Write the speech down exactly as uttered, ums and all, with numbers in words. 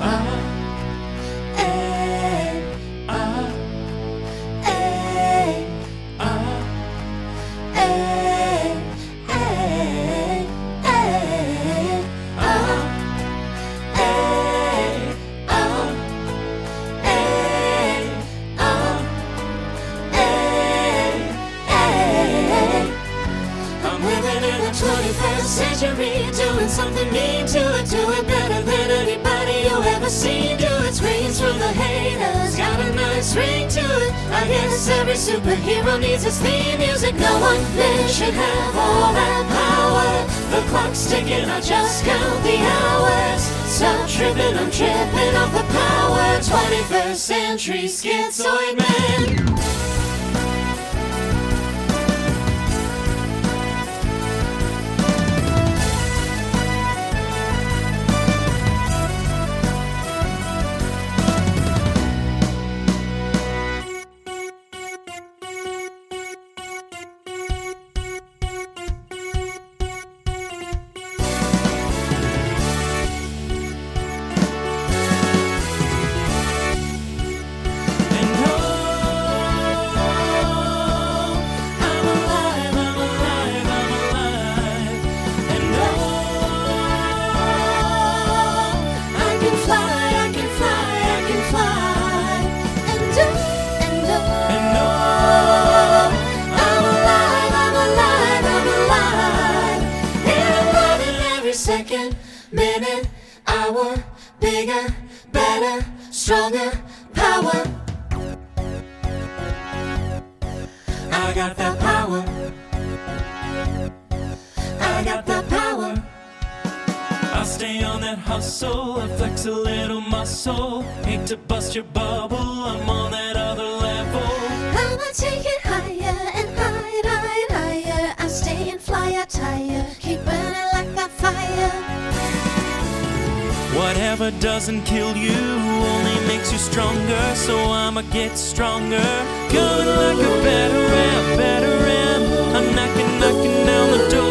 twenty-first century, doing something mean to it, do it better than anybody you ever seen. Do it, screams from the haters, got a nice ring to it. I guess every superhero needs his theme music. No one there should have all that power. The clock's ticking, I just count the hours. Stop tripping, I'm tripping off the power. twenty-first century schizoid man. Second, minute, hour, bigger, better, stronger, power. I got the power. I got the power. I stay on that hustle, I flex a little muscle. Hate to bust your bubble, I'm on that other level. I'ma take it higher and higher, higher, higher. I stay and fly a tire, keep burning like that fire. Whatever doesn't kill you only makes you stronger, so I'ma get stronger. Going like a veteran, veteran. I'm knocking, knocking down the door.